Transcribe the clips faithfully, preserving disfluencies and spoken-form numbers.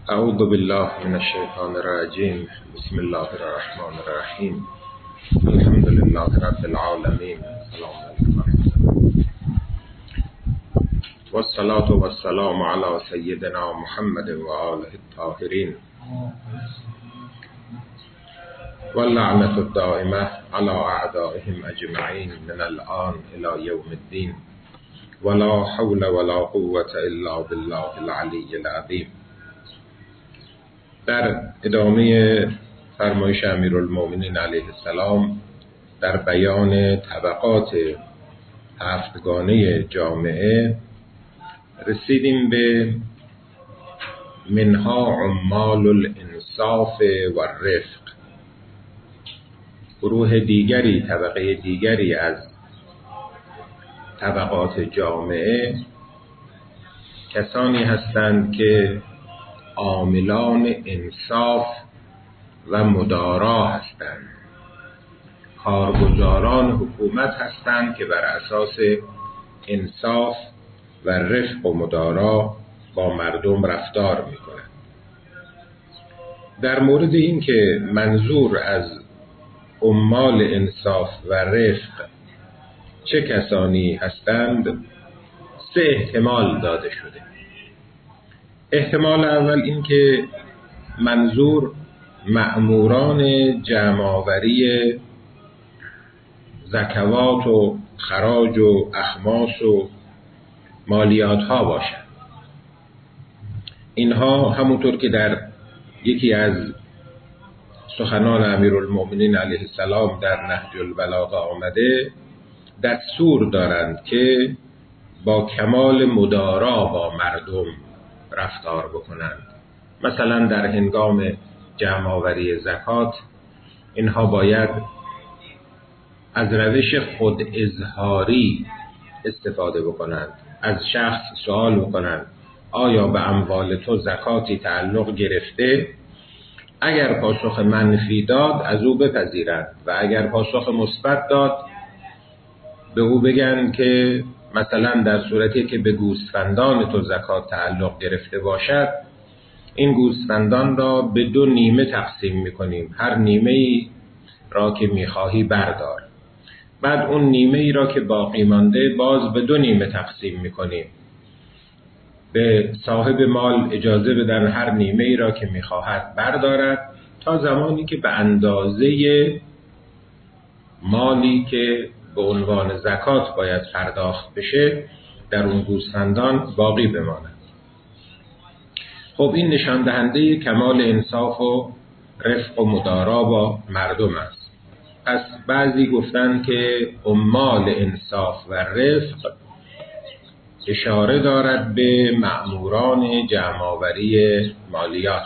اعوذ بالله من الشیطان الرجیم. بسم الله الرحمن الرحیم. الحمد لله رب العالمین. سلام علیکم و الصلاة و السلام علی سیدنا محمد و آله الطاهرین و اللعنة الدائمة علی اعدائهم اجمعین من الآن الی یوم الدین ولا حول ولا قوة الا بالله العلی العظیم. در ادامه فرمایش امیرالمومنین علیه السلام در بیان طبقات هفتگانه جامعه رسیدیم به منها عمال الانصاف و الرفق. گروه دیگری، طبقه دیگری از طبقات جامعه کسانی هستند که عاملان انصاف و مدارا هستند، کارگزاران حکومت هستند که بر اساس انصاف و رفق و مدارا با مردم رفتار میکنند. در مورد این که منظور از عمال انصاف و رفق چه کسانی هستند سه احتمال داده شده. احتمال اول این که منظور مأموران جمع‌آوری زکوات و خراج و اخماس و مالیات ها باشند. اینها همونطور که در یکی از سخنان امیرالمومنین علیه السلام در نهج البلاغه آمده دستور دارند که با کمال مدارا با مردم رفتار بکنند. مثلا در هنگام جمع‌آوری زکات اینها باید از روش خود اظهاری استفاده بکنند. از شخص سوال بکنند آیا به اموال تو زکاتی تعلق گرفته؟ اگر پاسخ منفی داد از او بپذیرند و اگر پاسخ مثبت داد به او بگن که مثلا در صورتی که به گوسفندان تو زکات تعلق گرفته باشد این گوسفندان را به دو نیمه تقسیم میکنیم، هر نیمه ای را که میخواهی بردار. بعد اون نیمه ای را که باقی مانده باز به دو نیمه تقسیم میکنیم، به صاحب مال اجازه بدن هر نیمه ای را که میخواهد بردارد تا زمانی که به اندازه مالی که به عنوان زکات باید پرداخت بشه در اون گوسفندان باقی بماند. خب این نشان دهنده کمال انصاف و رفق و مدارا با مردم است. پس بعضی گفتن که عمال انصاف و رفق اشاره دارد به مأموران جمع‌آوری مالیات.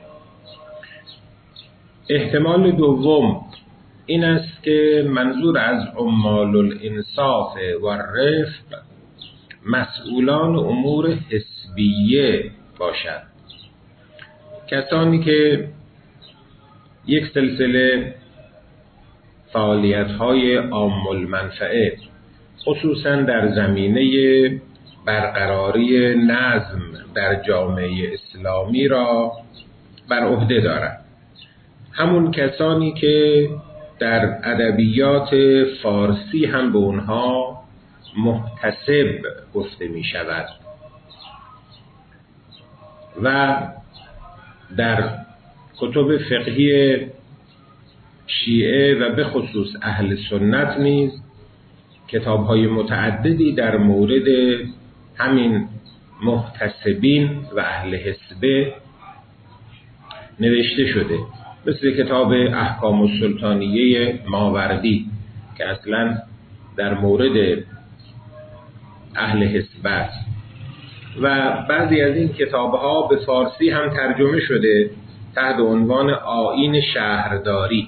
احتمال دوم این است که منظور از عمال الانصاف و الرفق مسئولان امور حزبیه باشد، کسانی که یک سلسله فعالیت‌های عام المنفعه خصوصا در زمینه برقراری نظم در جامعه اسلامی را بر عهده دارند. همون کسانی که در ادبیات فارسی هم به اونها محتسب گفته می شود و در کتب فقهی شیعه و به خصوص اهل سنت نیز کتاب‌های متعددی در مورد همین محتسبین و اهل حسبه نوشته شده، مثل کتاب احکام السلطانیه ماوردی که اصلا در مورد اهل حسبه است و بعضی از این کتاب‌ها به فارسی هم ترجمه شده تحت عنوان آیین شهرداری.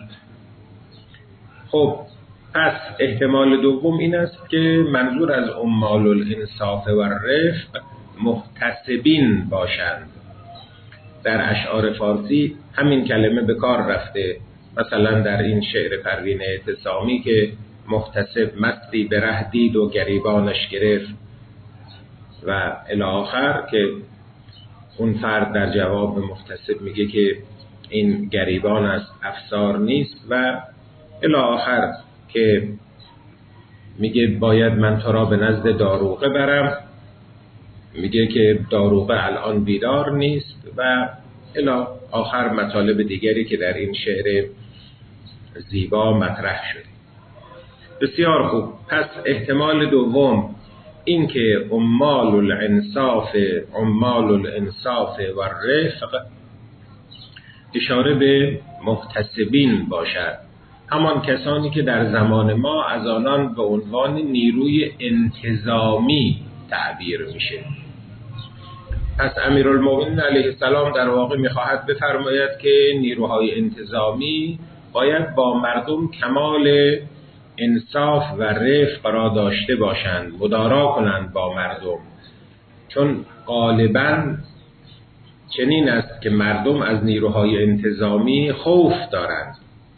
خب پس احتمال دوم این است که منظور از عمال الانصاف و الرفق محتسبین باشند. در اشعار فارسی همین کلمه به کار رفته، مثلا در این شعر پروین اعتصامی که محتسب مستی به ره دید و گریبانش گرفت و الی آخر که اون فرد در جواب به محتسب میگه که این گریبان است، افسار نیست و الی آخر که میگه باید من تو را به نزد داروغه برم، میگه که داروغه الان بیدار نیست و الی آخر مطالب دیگری که در این شعر زیبا مطرح شده. بسیار خوب. پس احتمال دوم این که عمال الانصاف عمال الانصاف و رفق اشاره به محتسبین باشد، همان کسانی که در زمان ما از آنان به عنوان نیروی انتظامی تعبیر میشه. پس امیرالمومنین علیه السلام در واقع میخواهد بفرماید که نیروهای انتظامی باید با مردم کمال انصاف و رفق را داشته باشند، مدارا کنند با مردم، چون غالباً چنین است که مردم از نیروهای انتظامی خوف دارند.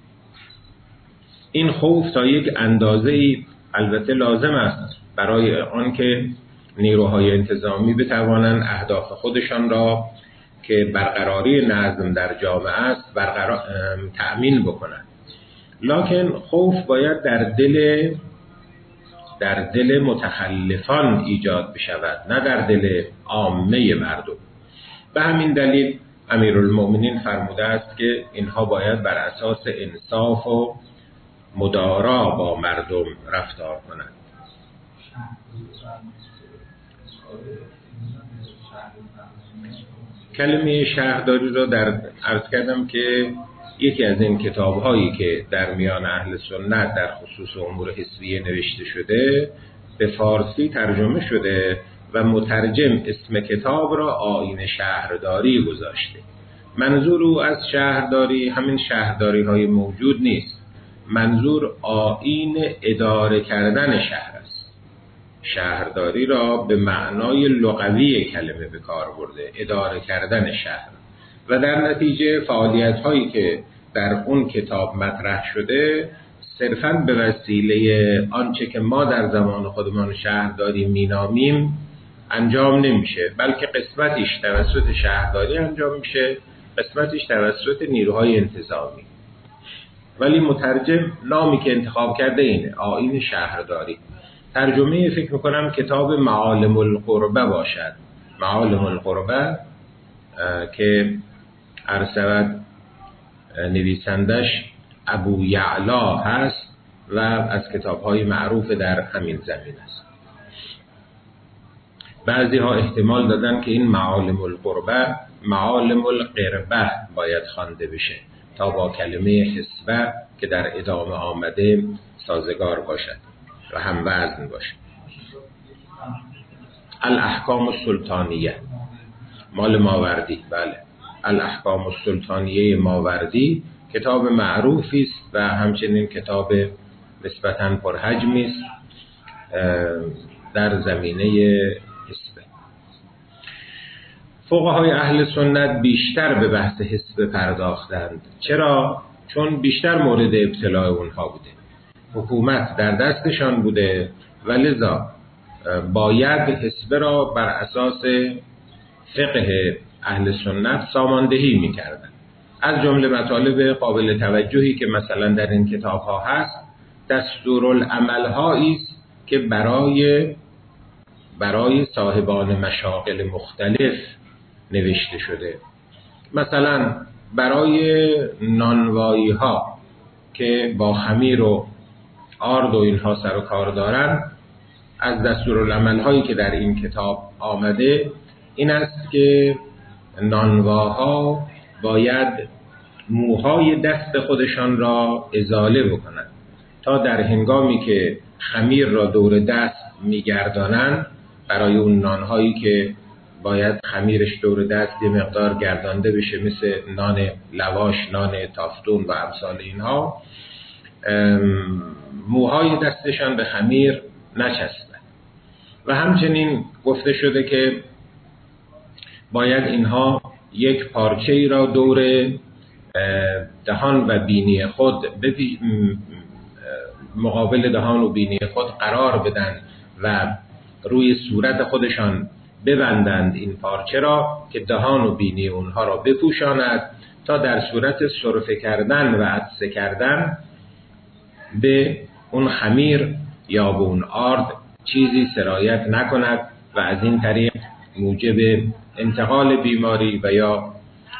این خوف تا یک اندازه‌ای البته لازم است برای آنکه نیروهای انتظامی بتوانند اهداف خودشان را که برقراری نظم در جامعه است برقرار تأمین بکنند، لکن خوف باید در دل در دل متخلفان ایجاد بشود، نه در دل عامه مردم. به همین دلیل امیرالمومنین فرموده است که اینها باید بر اساس انصاف و مدارا با مردم رفتار کنند. کلمه شهرداری را در عرض کردم که یکی از این کتاب‌هایی که در میان اهل سنت در خصوص امور حسیه نوشته شده به فارسی ترجمه شده و مترجم اسم کتاب را آیین شهرداری گذاشته. منظور او از شهرداری همین شهرداری‌های موجود نیست، منظور آیین اداره کردن شهر است. شهرداری را به معنای لغوی کلمه به کار برده، اداره کردن شهر، و در نتیجه فعالیت‌هایی که در اون کتاب مطرح شده صرفاً به وسیله آنچه که ما در زمان خودمان شهرداری مینامیم انجام نمیشه، بلکه قسمتیش توسط شهرداری انجام میشه، قسمتیش توسط نیروهای انتظامی. ولی مترجم نامی که انتخاب کرده اینه، آیین شهرداری. ترجمه فکر میکنم کتاب معالم القربه باشد. معالم القربه که ارسود نویسندش ابو یعلا هست و از کتاب‌های معروف در همین زمین است. بعضی ها احتمال دادن که این معالم القربه معالم القربه باید خوانده بشه تا با کلمه حسبه که در ادامه آمده سازگار باشد و هم وزن باشد. الاحکام السلطانیه مال ماوردی، بله، الاحکام السلطانیه ماوردی کتاب معروفی است و همچنین کتاب نسبتاً پرحجمی است در زمینه حسبه. فقهای اهل سنت بیشتر به بحث حسبه پرداختند. چرا؟ چون بیشتر مورد ابتلاء اونها بوده، حکومت در دستشان بوده و لذا باید حسبه را بر اساس فقه اهل سنت ساماندهی می‌کردند. از جمله مطالب قابل توجهی که مثلا در این کتاب‌ها هست دستورالعمل‌هایی است که برای برای صاحبان مشاغل مختلف نوشته شده. مثلا برای نانوایی‌ها که با خمیر و آرد و اینها سر و کار دارن، از دستورالعمل‌هایی که در این کتاب آمده این است که نانواها باید موهای دست خودشان را ازاله بکنند تا در هنگامی که خمیر را دور دست میگردانند، برای اون نانهایی که باید خمیرش دور دست یه مقدار گردانده بشه مثل نان لواش، نان تافتون و امثال اینها، موهای دستشان به خمیر نچسبد. و همچنین گفته شده که باید اینها یک پارچه ای را دور دهان و بینی خود مقابل دهان و بینی خود قرار بدن و روی صورت خودشان ببندند این پارچه را که دهان و بینی اونها را بپوشاند تا در صورت سرفه کردن و عطسه کردن به اون خمیر یا به اون آرد چیزی سرایت نکند و از این طریق موجب انتقال بیماری و یا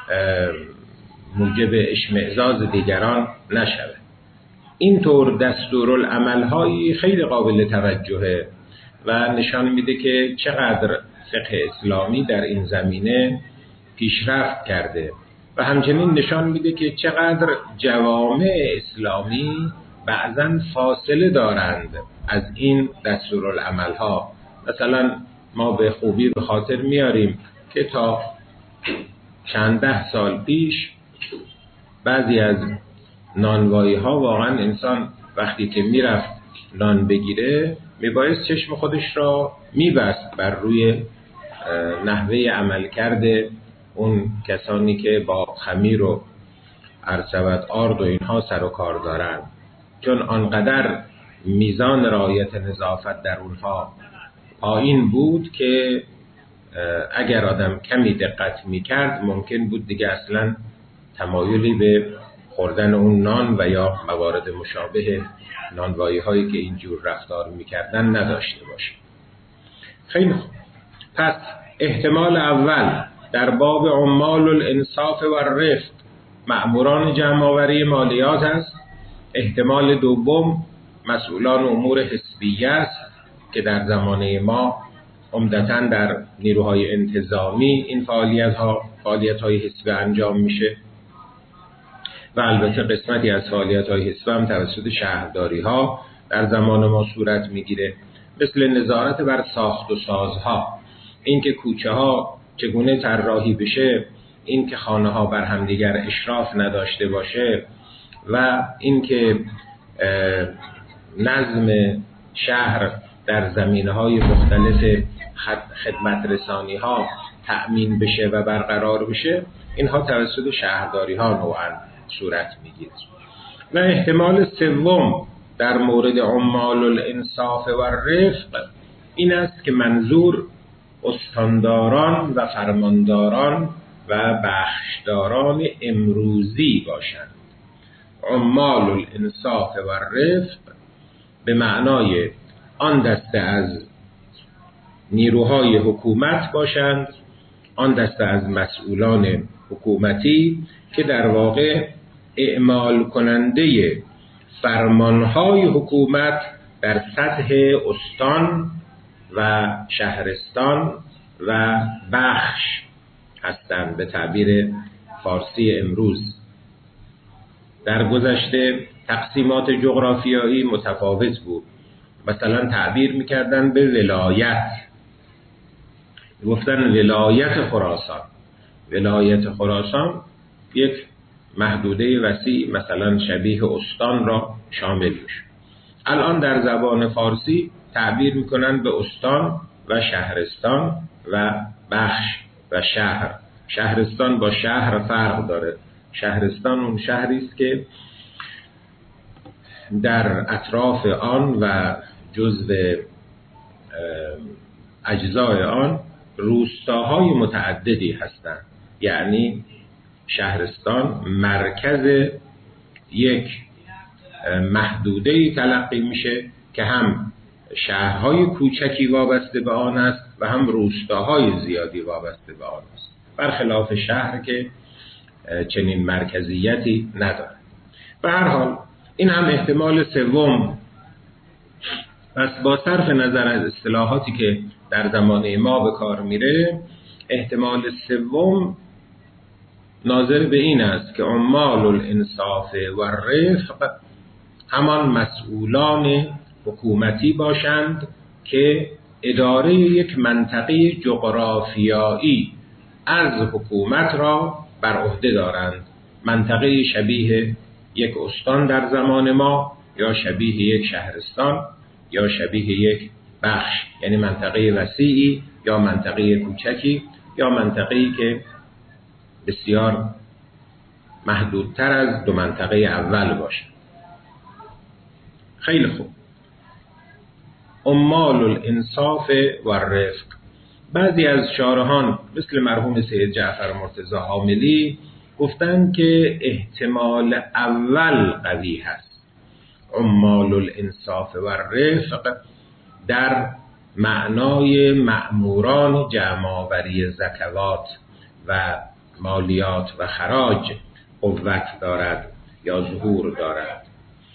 موجب اشمئزاز دیگران نشود. اینطور دستورالعمل‌هایی خیلی قابل توجهه و نشان میده که چقدر فقه اسلامی در این زمینه پیشرفت کرده و همچنین نشان میده که چقدر جوامع اسلامی بعضاً فاصله دارند از این دستورالعمل‌ها. مثلا ما به خوبی به خاطر میاریم که تا چند ده سال پیش بعضی از نانوایی ها واقعا انسان وقتی که میرفت نان بگیره میبایست چشم خودش را میبست بر روی نحوه عمل کرده اون کسانی که با خمیر و عرصبت آرد و اینها سر و کار دارن، چون آنقدر میزان رعایت نظافت در اونها پایین بود که اگر آدم کمی دقت میکرد ممکن بود دیگه اصلا تمایلی به خوردن اون نان و یا موارد مشابه نانوایی هایی که اینجور رفتار میکردن نداشته باشه. خیلی خوب. پس احتمال اول در باب عمال الانصاف و الرفق مأموران جمع‌آوری مالیات است. احتمال دوم مسئولان امور حزبیه است که در زمانه ما عمدتاً در نیروهای انتظامی این فعالیت ها فعالیت های حزبی انجام میشه و البته قسمتی از فعالیت های حزبی هم توسط شهرداری ها در زمان ما صورت میگیره، مثل نظارت بر ساخت و سازها، اینکه کوچه ها چگونه طراحی بشه، اینکه خانه ها بر همدیگر اشراف نداشته باشه و اینکه نظم شهر در زمینه‌های مختلف خدمت رسانی ها تأمین بشه و برقرار بشه، اینها توسط شهرداری ها نوعاً صورت میگیره. و احتمال سوم در مورد عمال الانصاف و الرفق این است که منظور استانداران و فرمانداران و بخشداران امروزی باشند. عمال الانصاف و الرفق به معنای آن دسته از نیروهای حکومت باشند، آن دسته از مسئولان حکومتی که در واقع اعمال کننده فرمانهای حکومت در سطح استان و شهرستان و بخش هستند. به تعبیر فارسی امروز در گذشته تقسیمات جغرافیایی متفاوت بود. مثلا تعبیر میکردن به ولایت، گفتن ولایت خراسان. ولایت خراسان یک محدوده وسیع مثلا شبیه استان را شامل میشه. الان در زبان فارسی تعبیر میکنن به استان و شهرستان و بخش و شهر. شهرستان با شهر فرق داره. شهرستان اون شهری است که در اطراف آن و جزو اجزای آن روستاهای متعددی هستند. یعنی شهرستان مرکز یک محدوده‌ای تلقی میشه که هم شهرهای کوچکی وابسته به آن است و هم روستاهای زیادی وابسته به آن است، برخلاف شهر که چنین مرکزیتی نداره. به هر حال این هم احتمال سوم. پس با صرف نظر از اصطلاحاتی که در زمانه ما به کار میره، احتمال سوم ناظر به این است که عمال الانصاف و الرفق همان مسئولان حکومتی باشند که اداره یک منطقه جغرافیایی از حکومت را بر عهده دارند. منطقه شبیه یک استان در زمان ما، یا شبیه یک شهرستان، یا شبیه یک بخش، یعنی منطقه وسیعی یا منطقه کوچکی یا منطقه‌ای که بسیار محدودتر از دو منطقه اول باشه. خیلی خوب. عمال الانصاف و الرفق بعضی از شارحان مثل مرحوم سید جعفر مرتضی عاملی گفتن که احتمال اول قوی هست، عمال الانصاف و الرفق در معنای مأموران جمع‌آوری زکوات و مالیات و خراج قوت دارد یا ظهور دارد.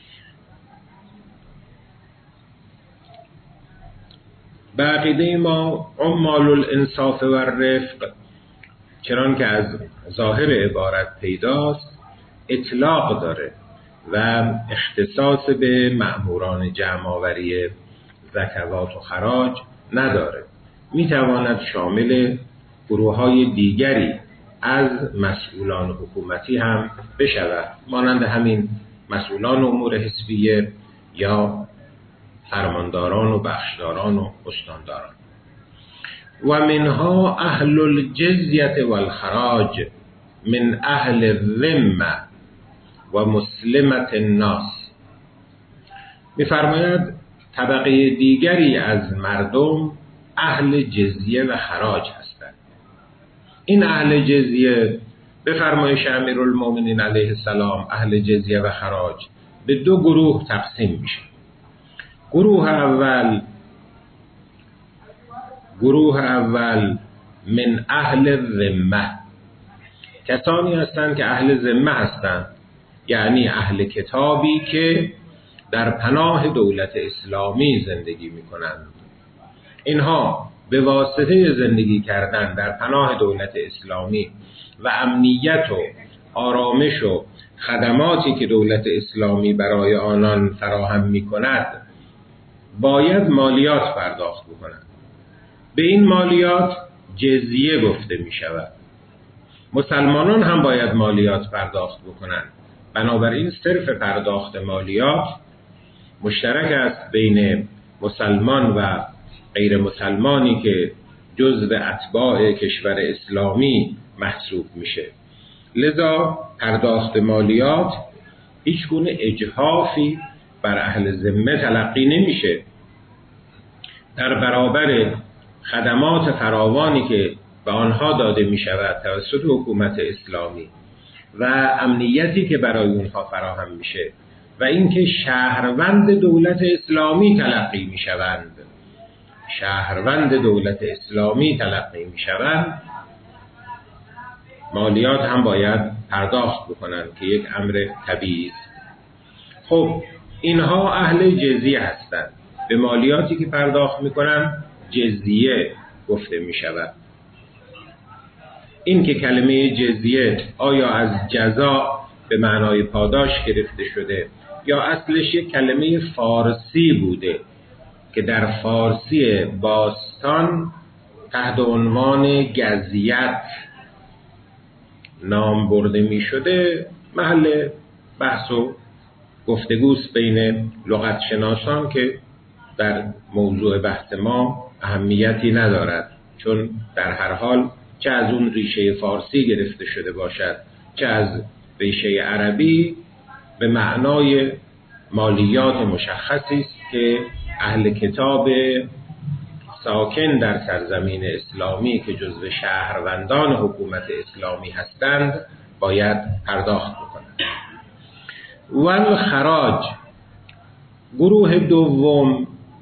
به عقیده ما عمال الانصاف و الرفق چنان که از ظاهر عبارت پیداست اطلاق داره و اختصاص به مأموران جمع‌آوری زکوات و خراج نداره، میتواند شامل گروه‌های دیگری از مسئولان حکومتی هم بشود، مانند همین مسئولان امور حزبیه یا فرمانداران و بخشداران و استانداران. و منها اهل الجزیه و الخراج من اهل الذمه و مسلمت الناس. می‌فرماید طبقه دیگری از مردم اهل جزیه و خراج هستند. این اهل جزیه به فرمایش امیرالمومنین علیه السلام اهل جزیه و خراج به دو گروه تقسیم میشه. گروه اول گروه اول من اهل ذمه، کسانی هستند که اهل ذمه هستند، یعنی اهل کتابی که در پناه دولت اسلامی زندگی می کنند. اینها به واسطه زندگی کردن در پناه دولت اسلامی و امنیت و آرامش و خدماتی که دولت اسلامی برای آنان فراهم می کند باید مالیات پرداخت بکنند. به این مالیات جزیه گفته می شود. مسلمانان هم باید مالیات پرداخت بکنند. بنابراین صرف پرداخت مالیات مشترک است بین مسلمان و غیر مسلمانی که جزو اتباع کشور اسلامی محسوب میشه. لذا پرداخت مالیات هیچ گونه اجحافی بر اهل ذمه تلقی نمیشه. در برابر خدمات فراوانی که به آنها داده می شود توسط حکومت اسلامی و امنیتی که برای اونها فراهم میشه و اینکه شهروند دولت اسلامی تلقی می شوند شهروند دولت اسلامی تلقی می شوند مالیات هم باید پرداخت بکنند که یک امر طبیعی است. خب اینها اهل جزیه هستند. به مالیاتی که پرداخت می کنند جزیه گفته می شود. این که کلمه جزیه آیا از جزا به معنای پاداش گرفته شده یا اصلش یک کلمه فارسی بوده که در فارسی باستان تحت عنوان گزیت نام برده می شده محل بحث و گفتگوست بین لغت شناسان که در موضوع بحث ما اهمیتی ندارد، چون در هر حال چه از اون ریشه فارسی گرفته شده باشد چه از ریشه عربی به معنای مالیات مشخصی است که اهل کتاب ساکن در سرزمین اسلامی که جزو شهروندان حکومت اسلامی هستند باید پرداخت بکنند. والخراج، گروه دوم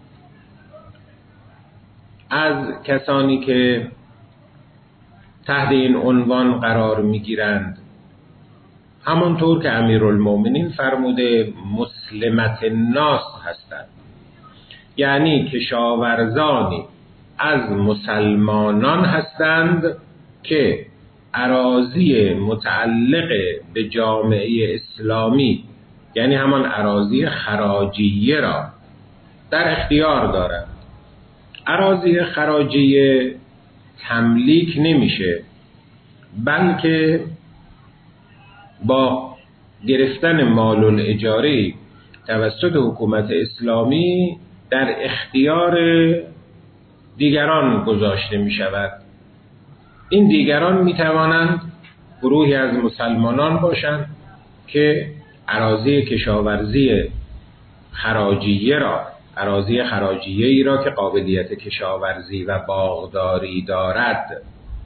از کسانی که تحت این عنوان قرار میگیرند همانطور که امیرالمومنین فرموده مسلمت الناس هستند، یعنی کشاورزانی از مسلمانان هستند که اراضی متعلق به جامعه اسلامی یعنی همان اراضی خراجیه را در اختیار دارند. اراضی خراجیه تملیک نمیشه، بلکه با گرفتن مال الاجاره توسط حکومت اسلامی در اختیار دیگران گذاشته می شود. این دیگران می توانند گروهی از مسلمانان باشند که اراضی کشاورزی خراجیه را اراضی خراجیه ای را که قابلیت کشاورزی و باغداری دارد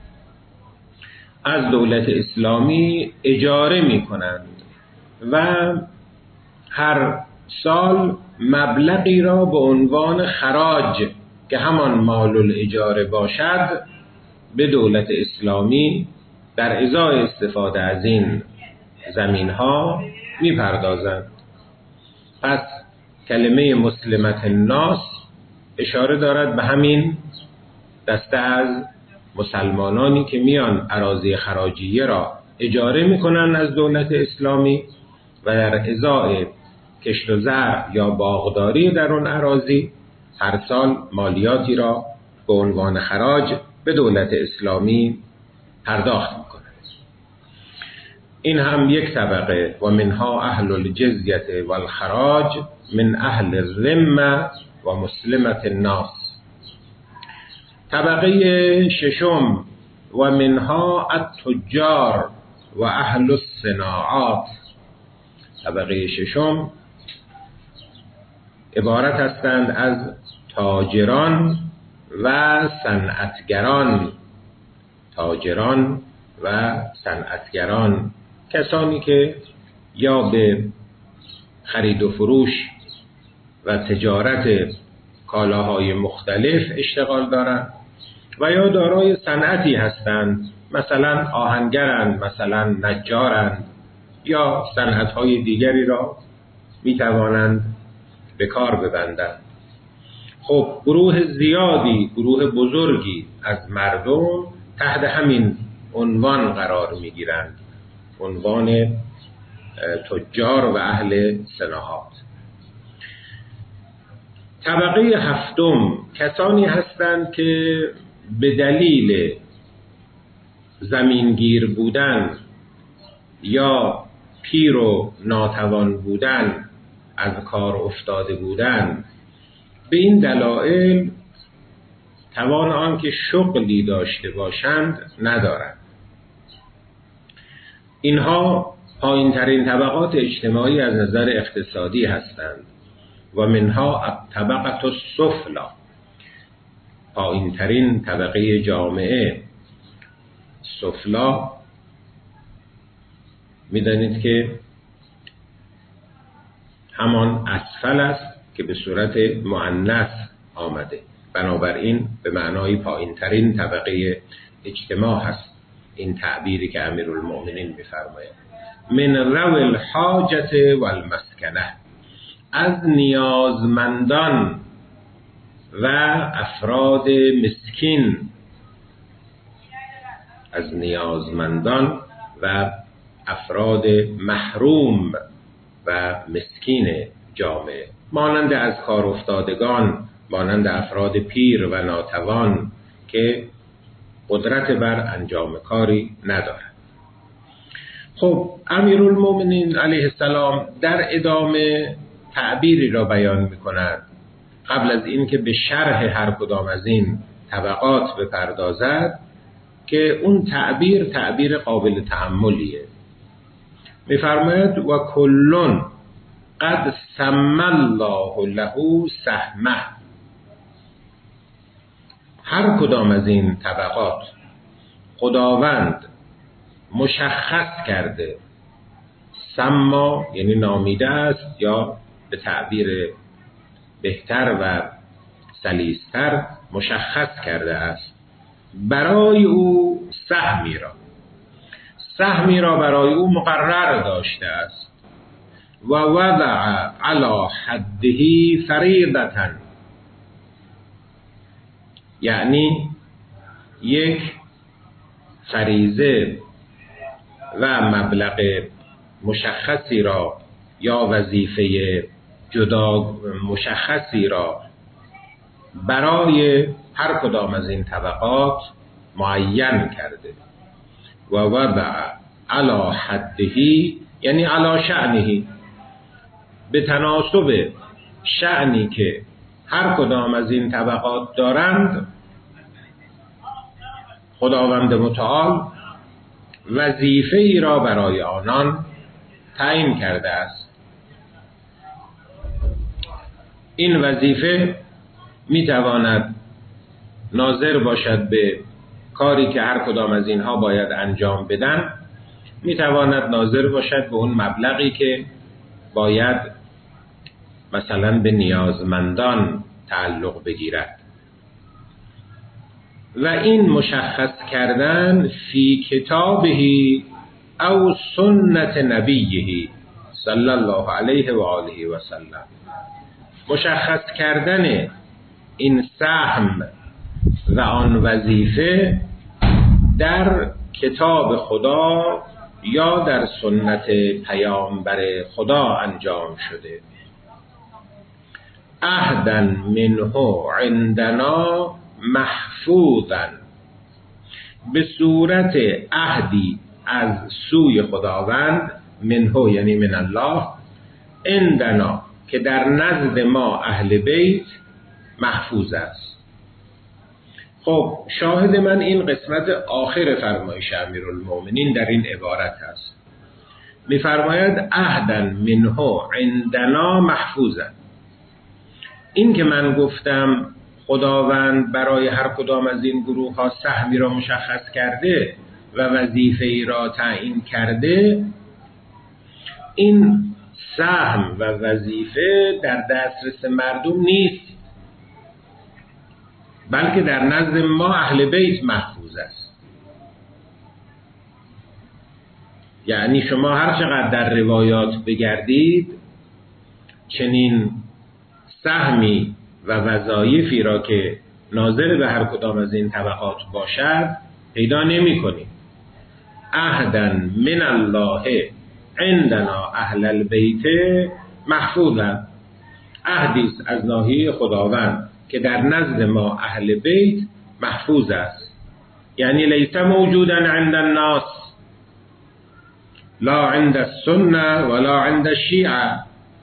از دولت اسلامی اجاره می کنند و هر سال مبلغی را به عنوان خراج که همان مال الاجاره باشد به دولت اسلامی در ازای استفاده از این زمین ها می پردازند. پس کلمه مسلمت الناس اشاره دارد به همین دسته از مسلمانانی که میان اراضی خراجیه را اجاره میکنن از دولت اسلامی و در ازای کشت و زرع یا باغداری در اون اراضی هر سال مالیاتی را به عنوان خراج به دولت اسلامی پرداخت میکنند. این هم یک طبقه. و منها اهل الجزیه و الخراج من اهل الذمه و مسلمت الناس. طبقه ششم و منها التجار و اهل الصناعات. طبقه ششم عبارت هستند از تاجران و صنعتگران. تاجران و صنعتگران کسانی که یا به خرید و فروش و تجارت کالاهای مختلف اشتغال دارند و یا دارای صنعتی هستند، مثلا آهنگرند، مثلا نجارند یا صنعت‌های دیگری را می توانند به کار ببندند. خب گروه زیادی، گروه بزرگی از مردم تحت همین عنوان قرار می گیرند، عنوان تجار و اهل صناعات. طبقه هفتم کسانی هستند که به دلیل زمینگیر بودن یا پیر و ناتوان بودن، از کار افتاده بودن، به این دلایل توان آن که شغلی داشته باشند ندارند. اینها پایین ترین طبقات اجتماعی از نظر اقتصادی هستند. و منها الطبقه السفلی، پایین ترین طبقه جامعه. سفلا میدانید که همان اسفل است که به صورت مؤنث آمده، بنابراین به معنای پایین ترین طبقه اجتماع هست این تعبیری که امیرالمؤمنین می‌فرماید. من رو الحاجة والمسکنه، از نیازمندان و افراد مسکین، از نیازمندان و افراد محروم و مسکین جامعه، مانند از کار افتادگان، مانند افراد پیر و ناتوان که قدرت بر انجام کاری ندارند. خب امیرالمؤمنین علیه السلام در ادامه تعبیری را بیان می‌کند قبل از این که به شرح هر کدام از این طبقات بپردازد که اون تعبیر تعبیر قابل تأملیه. می‌فرماید و کلون قد سمی الله له سهمه، هر کدام از این طبقات خداوند مشخص کرده، سما یعنی نامیده است، یا به تعبیر بهتر و سلیس‌تر مشخص کرده است برای او سهمی را، سهمی را برای او مقرر داشته است. و وضع علی حده فریضة، یعنی یک فریضه و مبلغ مشخصی را یا وظیفه جدا مشخصی را برای هر کدام از این طبقات معین کرده. و وضع علی حده یعنی علی شأنه، به تناسب شأنی که هر کدام از این طبقات دارند خداوند متعال وظیفه ای را برای آنان تعیین کرده است. این وظیفه میتواند ناظر باشد به کاری که هر کدام از اینها باید انجام بدن، میتواند ناظر باشد به اون مبلغی که باید مثلا به نیازمندان تعلق بگیرد. و این مشخص کردن فی کتابه او سنت نبیه صلی الله علیه و آله و سلم، مشخص کردن این سهم و آن وظیفه در کتاب خدا یا در سنت پیامبر خدا انجام شده. عهدا منه عندنا محفوظا، به صورت عهدی از سوی خداوند، منه یعنی من الله، عندنا که در نزد ما اهل بیت محفوظ است. خب شاهد من این قسمت آخر فرمایش امیرالمومنین در این عبارت است. می‌فرماید عهدا منه عندنا محفوظا. این که من گفتم خداوند برای هر کدام از این گروه ها سهمی را مشخص کرده و وظیفه‌ای را تعیین کرده، این سهم و وظیفه در دسترس مردم نیست، بلکه در نزد ما اهل بیت محفوظ است. یعنی شما هر چقدر در روایات بگردید چنین سهمی و وظایفی را که ناظر به هر کدام از این طبقات باشد پیدا نمی کنید. عهدا من الله عندنا اهل البیت محفوظا، عهدی است از ناحیه خداوند که در نزد ما اهل بیت محفوظ است. یعنی لیس موجودا عند الناس، لا عند السنه ولا عند الشیعه،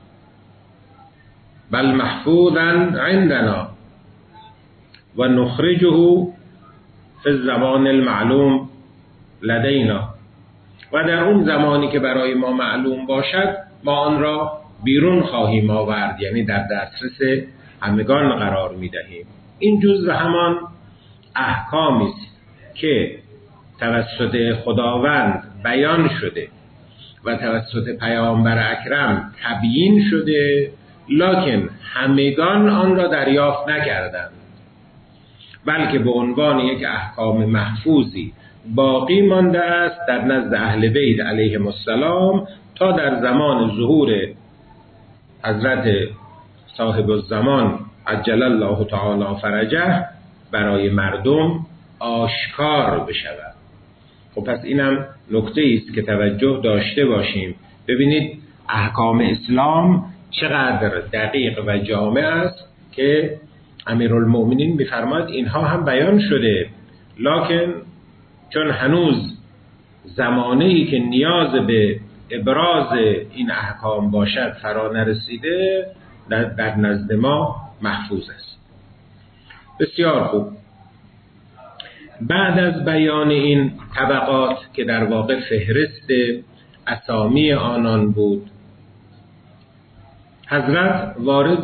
بل محفوظا عندنا و نخرجه فی الزمان المعلوم لدینا، و در اون زمانی که برای ما معلوم باشد ما آن را بیرون خواهیم آورد، یعنی در دسترس همگان قرار می دهیم. این جزء همان احکامی است که توسط خداوند بیان شده و توسط پیامبر اکرم تبیین شده، لکن همگان آن را دریافت نکردند، بلکه به عنوان یک احکام محفوظی باقی مانده است در نزد اهل بیت علیهم السلام تا در زمان ظهور حضرت صاحب الزمان عجل الله تعالی فرجه برای مردم آشکار بشود. خب پس اینم نکته است که توجه داشته باشیم. ببینید احکام اسلام چقدر دقیق و جامع است که امیرالمومنین می‌فرماید اینها هم بیان شده، لکن چون هنوز زمانه‌ای که نیاز به ابراز این احکام باشد فرا نرسیده، در نزد ما محفوظ است. بسیار خوب. بعد از بیان این طبقات که در واقع فهرست اسامی آنان بود، حضرت وارد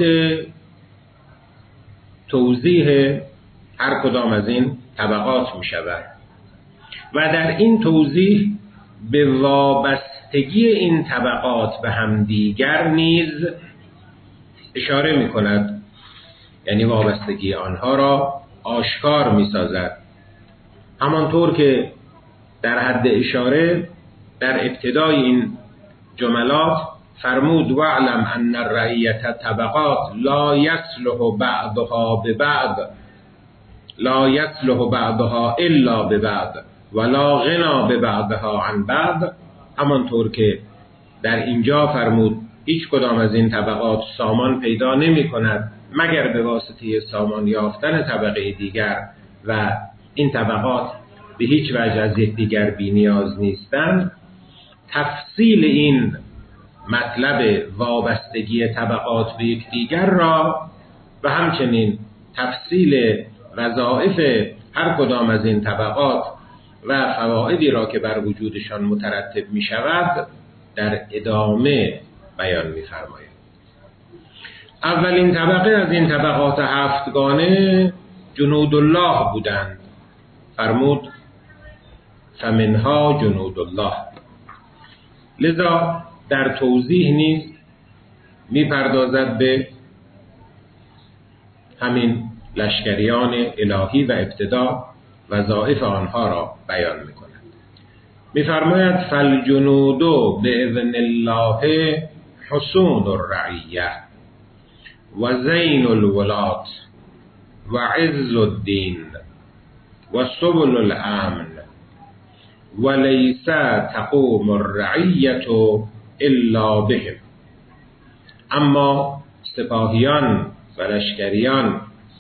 توضیح هر کدام از این طبقات می شود و در این توضیح به وابستگی این طبقات به همدیگر نیز اشاره می کند، یعنی وابستگی آنها را آشکار می سازد. همانطور که در حد اشاره در ابتدای این جملات فرمود وعلم ان الرعیت طبقات لا یصلح بعضها ببعض، لا یصلح بعضها الا ببعض ولا غنا ببعضها عن بعض. همانطور که در اینجا فرمود هیچ کدام از این طبقات سامان پیدا نمی کند مگر به واسطه سامان یافتن طبقه دیگر و این طبقات به هیچ وجه از یکدیگر بی نیاز نیستند. تفصیل این مطلب وابستگی طبقات به یکدیگر را و همچنین تفصیل وظایف هر کدام از این طبقات و فوائدی را که بر وجودشان مترتب می شود در ادامه بیان می فرماید. اولین طبقه از این طبقات هفتگانه جنود الله بودند. فرمود فمنها جنود الله. لذا در توضیح نیز می‌پردازد به همین لشکریان الهی و ابتدا وظایف آنها را بیان می‌کند. می‌فرماید فالجنود باذن الله حصون الرعیه و زین الولات و عز الدین و سبل الامن و لیس تقوم الرعیه الا بهم. اما سپاهیان و لشکریان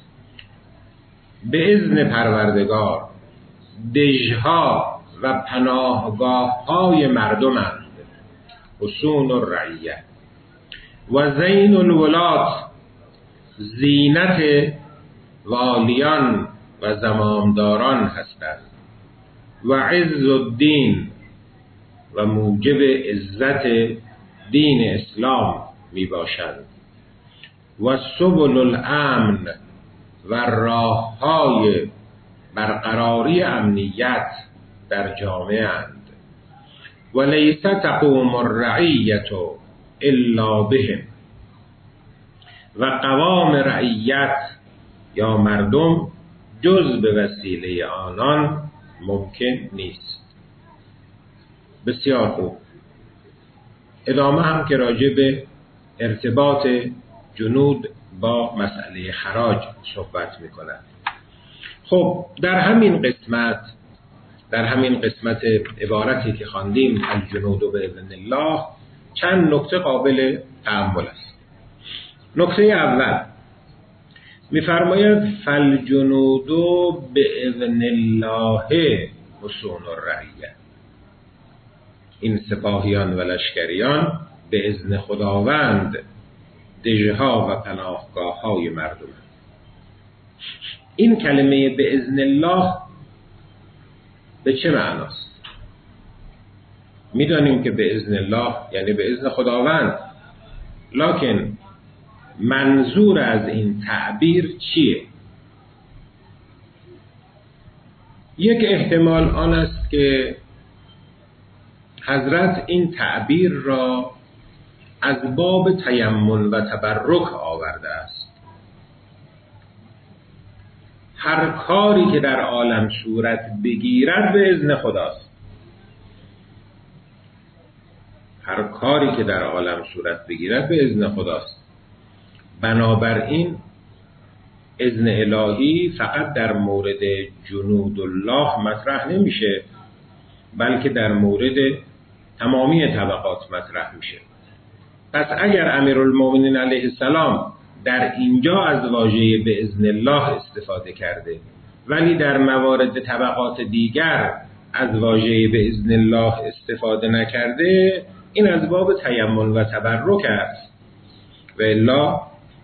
به اذن پروردگار دژها و پناهگاه های مردمند، حصون الرعیه، و زین الولات، زینت والیان و زمامداران هستند، و عز الدین، و موجب عزت دین اسلام می باشند، و سبل الامن، و راه های برقراری امنیت در جامعه اند. و لیس تقوم الرعیه الا بهم، و قوام رعیت یا مردم جز به وسیله آنان ممکن نیست. بسیار خوب. ادامه هم که راجع به ارتباط جنود با مسئله خراج صحبت می‌کند. خب در همین قسمت در همین قسمت عبارتی که خواندیم الجنود باذن الله چند نکته قابل تأمل است. نکته اول می‌فرماید فالجنود باذن الله حصون الرعیه. این سپاهیان و لشکریان به اذن خداوند دژها و پناهگاه های مردم. این کلمه به اذن الله به چه معناست؟ میدانیم که به اذن الله یعنی به اذن خداوند، لکن منظور از این تعبیر چیه؟ یک احتمال آن است که حضرت این تعبیر را از باب تیمن و تبرک آورده است. هر کاری که در عالم صورت بگیرد به اذن خداست. هر کاری که در عالم صورت بگیرد به اذن خداست. بنابراین اذن الهی فقط در مورد جنود الله مطرح نمیشه، بلکه در مورد تمامی طبقات مطرح میشه. پس اگر امیرالمومنین علیه السلام در اینجا از واژه به اذن الله استفاده کرده، ولی در موارد طبقات دیگر از واژه به اذن الله استفاده نکرده، این از باب تیمن و تبرک است. و الا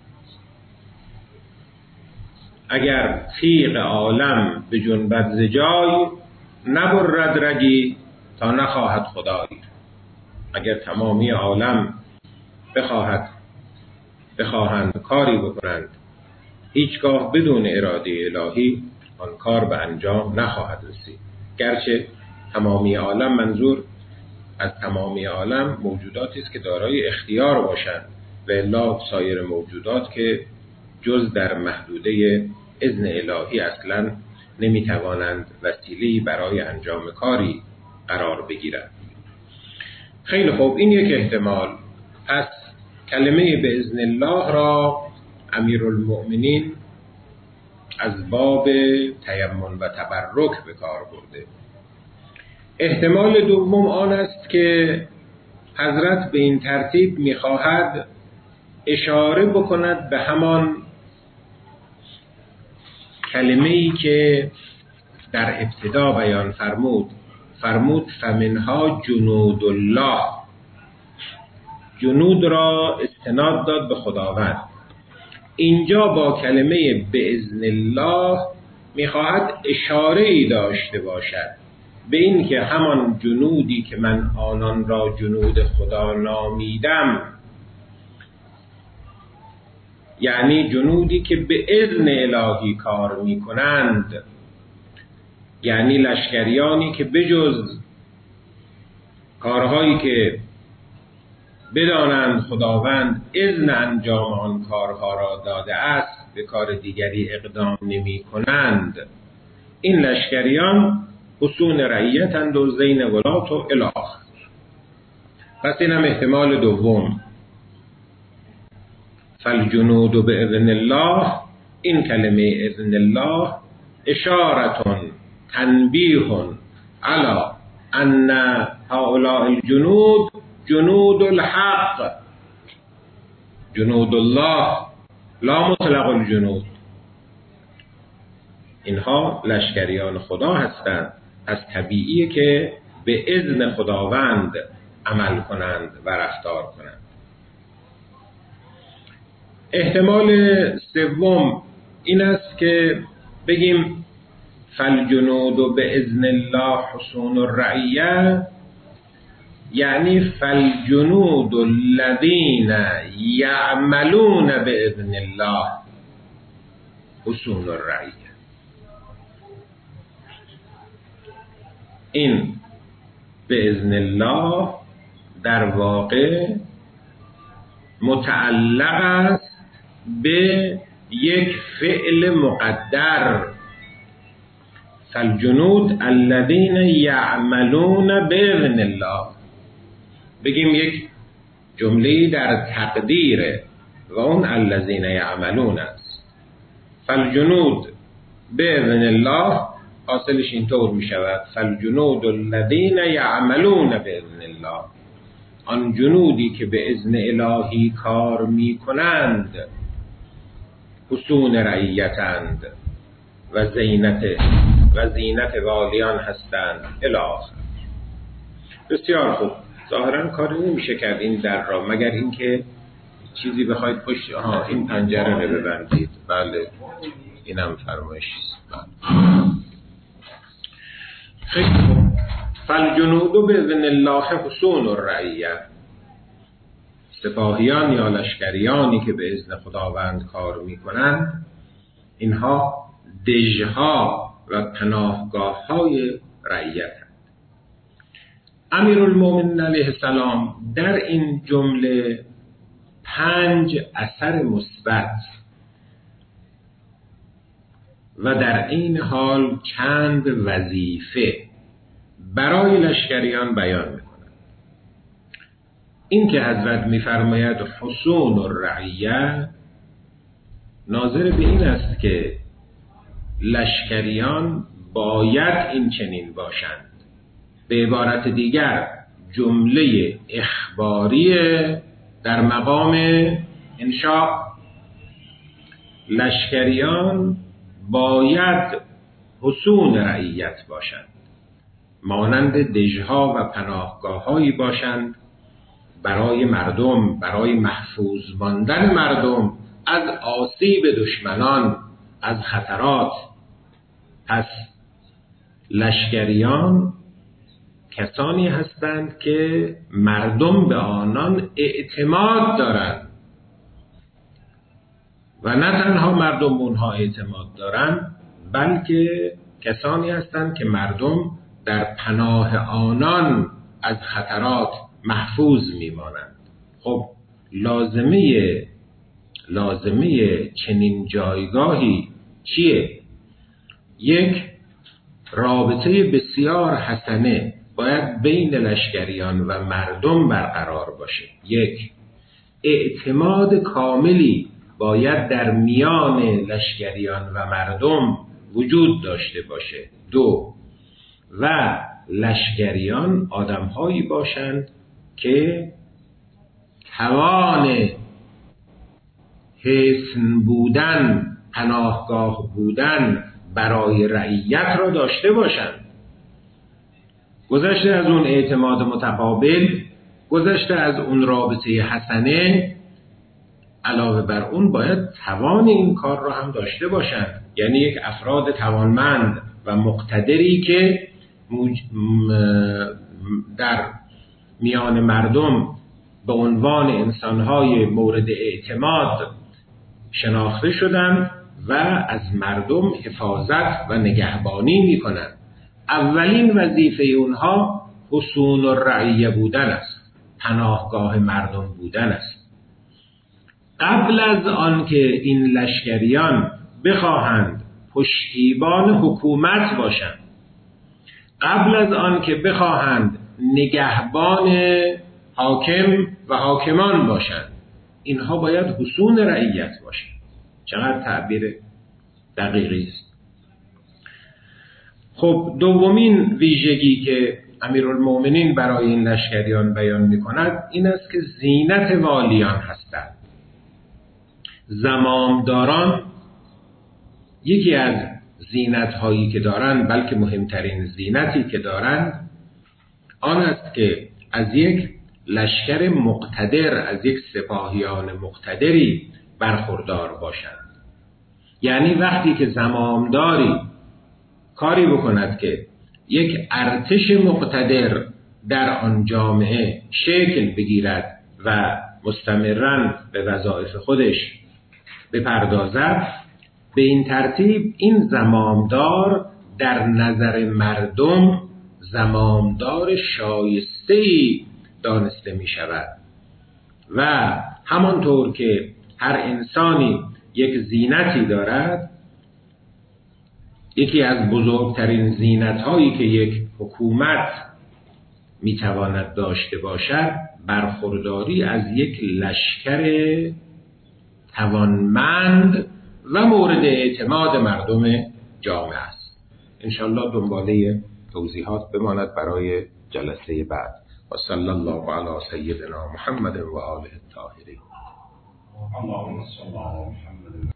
اگر تیغ عالم به جنبت ز جای، نبرد رگی تا نخواهد خدای. اگر تمامی عالم بخواهد بخواهند کاری بکنند، هیچگاه بدون اراده الهی آن کار به انجام نخواهد رسید. گرچه تمامی عالم، منظور از تمامی عالم موجوداتی است که دارای اختیار باشند، و الا سایر موجودات که جز در محدوده اذن الهی اصلا نمیتوانند وسیله‌ای برای انجام کاری قرار بگیرند. خیلی خوب، این یک احتمال. پس کلمه به اذن الله را امیرالمؤمنین از باب تیمن و تبرک به کار برده. احتمال دوم آن است که حضرت به این ترتیب می‌خواهد اشاره بکند به همان کلمه‌ای که در ابتدا بیان فرمود فرمود فمنها جنود الله. جنود را استناد داد به خداوند. اینجا با کلمه به اذن الله میخواهد اشاره‌ای داشته باشد به این که همان جنودی که من آنان را جنود خدا نامیدم یعنی جنودی که به اذن الهی کار می کنند، یعنی لشکریانی که بجز کارهایی که بدانند خداوند اذن انجام آن کارها را داده است به کار دیگری اقدام نمی کنند، این لشکریان حصون رعیتند و زین ولات و الی آخر. پس این هم احتمال دوم. فالجنود باذن الله، این کلمه اذن الله اشارتون تنبیه علی ان هؤلاء الجنود جنود الحق، جنود الله لا مطلق الجنود، اینها لشکریان خدا هستند، از طبیعیه که به اذن خداوند عمل کنند و رفتار کنند. احتمال سوم این است که بگیم فالجنود باذن الله حصون الرعیه، یعنی فالجنود الذین یعملون باذن الله حصون الرعیه. این باذن الله در واقع متعلق است به یک فعل مقدر، فالجنود الذین یعملون باذن الله، بگیم یک جمله در تقدیره و اون الذین یعملون است. فالجنود باذن الله حاصلش اینطور می شود فالجنود الذین یعملون باذن الله، آن جنودی که به اذن الهی کار می کنند حصون رعیتند و زینت و زینت والیان هستند الی آخر. بسیار خوب. ظاهرا کاری نمیشه کرد این در را مگر اینکه چیزی بخواید پشت ها این پنجره رو ببندید. بله اینم فرمایش است. خیلی خوب. فالجنود باذن الله حصون الرعیه، سپاهیان یا لشکریانی که به اذن خداوند کار میکنند اینها دژها و پناهگاه های رعیت. امیرالمومنین علیه السلام در این جمله پنج اثر مثبت و در این حال چند وظیفه برای لشکریان بیان می‌کند. این که حضرت می‌فرماید حصون الرعیه ناظر به این است که لشکریان باید این چنین باشند. به عبارت دیگر جمله اخباری در مقام انشاء، لشکریان باید حصون رعیت باشند، مانند دژها و پناهگاه‌هایی باشند برای مردم، برای محفوظ ماندن مردم از آسیب دشمنان، از خطرات. پس لشکریان کسانی هستند که مردم به آنان اعتماد دارند و نه تنها مردم به اونها اعتماد دارند بلکه کسانی هستند که مردم در پناه آنان از خطرات محفوظ میمانند. خب لازمه لازمه چنین جایگاهی چیه؟ یک، رابطه بسیار حسنه باید بین لشکریان و مردم برقرار باشه. یک، اعتماد کاملی باید در میان لشکریان و مردم وجود داشته باشه. دو، و لشکریان آدم‌هایی باشند که توان حصن بودن، پناهگاه بودن برای رعیت را داشته باشند. گذشته از اون اعتماد متقابل، گذشته از اون رابطه حسنه، علاوه بر اون باید توان این کار را هم داشته باشند، یعنی یک افراد توانمند و مقتدری که در میان مردم به عنوان انسانهای مورد اعتماد شناخته شدن و از مردم حفاظت و نگهبانی میکنن. اولین وظیفه اونها حصون الرعیه بودن است، پناهگاه مردم بودن است. قبل از آن که این لشکریان بخواهند پشتیبان حکومت باشند، قبل از آن که بخواهند نگهبان حاکم و حاکمان باشند، اینها باید حصون رعیت باشند. چقدر تعبیر دقیقی است. خب دومین ویژگی که امیرالمؤمنین برای این لشکریان بیان می کند این است که زینت والیان هستند. زمامداران یکی از زینت هایی که دارند، بلکه مهمترین زینتی که دارند آن است که از یک لشکر مقتدر، از یک سپاهیان مقتدری برخوردار باشند. یعنی وقتی که زمامداری کاری بکند که یک ارتش مقتدر در آن جامعه شکل بگیرد و مستمراً به وظایف خودش بپردازد، به این ترتیب این زمامدار در نظر مردم زمامدار شایسته‌ای دانسته می شود و همانطور که هر انسانی یک زینتی دارد، یکی از بزرگترین زینت‌هایی که یک حکومت می‌تواند داشته باشد برخورداری از یک لشکر توانمند و مورد اعتماد مردم جامعه است. انشاءالله دنباله توضیحات بماند برای جلسه بعد. و صلی الله علی سیدنا محمد و آله الطاهرین.